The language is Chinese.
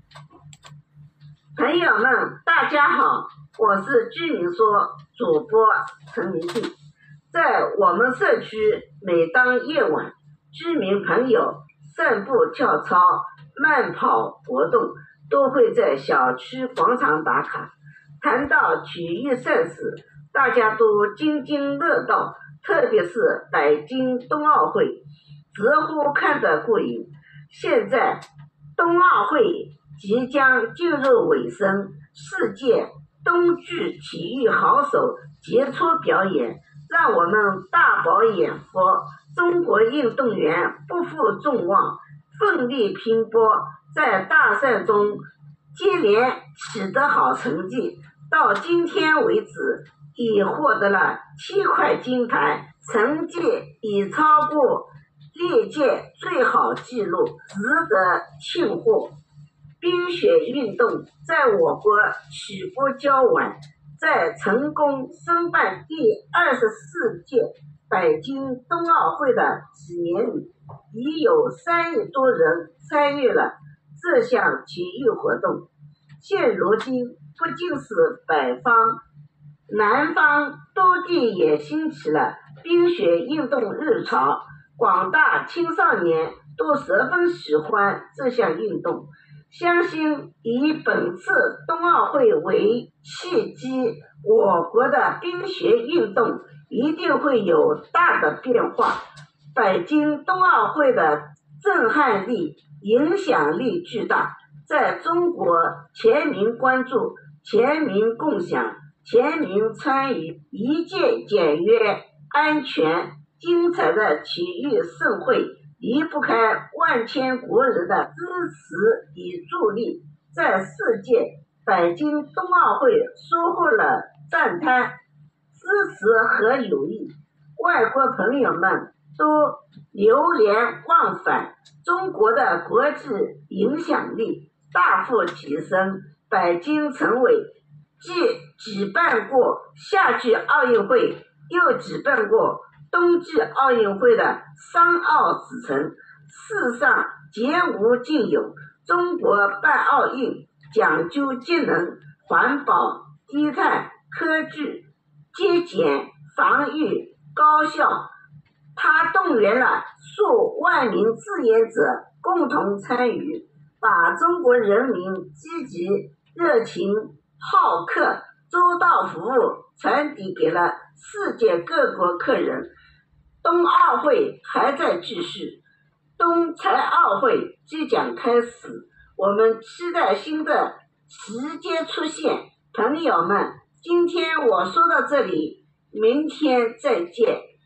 朋友们，大家好，我是居民说主播陈明静。在我们社区，每当夜晚，居民朋友散步跳操、慢跑活动，都会在小区广场打卡。谈到体育赛事，大家都津津乐道，特别是北京冬奥会，直呼看得过瘾。现在冬奥会即将进入尾声，世界冬季体育好手杰出表演，让我们大饱眼福。中国运动员不负众望，奋力拼搏，在大赛中接连取得好成绩，到今天为止已获得了7块金牌，成绩已超过历届最好纪录，值得庆贺。冰雪运动在我国起步较晚，在成功申办第24届北京冬奥会的几年里，已有3亿多人参与了这项体育活动。现如今，不仅是北方，南方多地也兴起了冰雪运动热潮，广大青少年都十分喜欢这项运动。相信以本次冬奥会为契机，我国的冰雪运动一定会有大的变化。北京冬奥会的震撼力、影响力巨大，在中国全民关注、全民共享、全民参与，一届简约、安全、精彩的体育盛会离不开万千国人的支持与助力。在世界北京冬奥会收获了赞叹、支持和友谊，外国朋友们都流连忘返，中国的国际影响力大幅提升。北京成为既举办过夏季奥运会，又举办过冬季奥运会的3奥之城，世上绝无仅有。中国办奥运讲究节能、环保、低碳、科技、节俭、防御、高效。它动员了数万名志愿者共同参与，把中国人民积极、热情、好客、周到服务传递给了世界各国客人。冬奥会还在继续，冬残奥会即将开始，我们期待新的时间出现。朋友们，今天我说到这里，明天再见。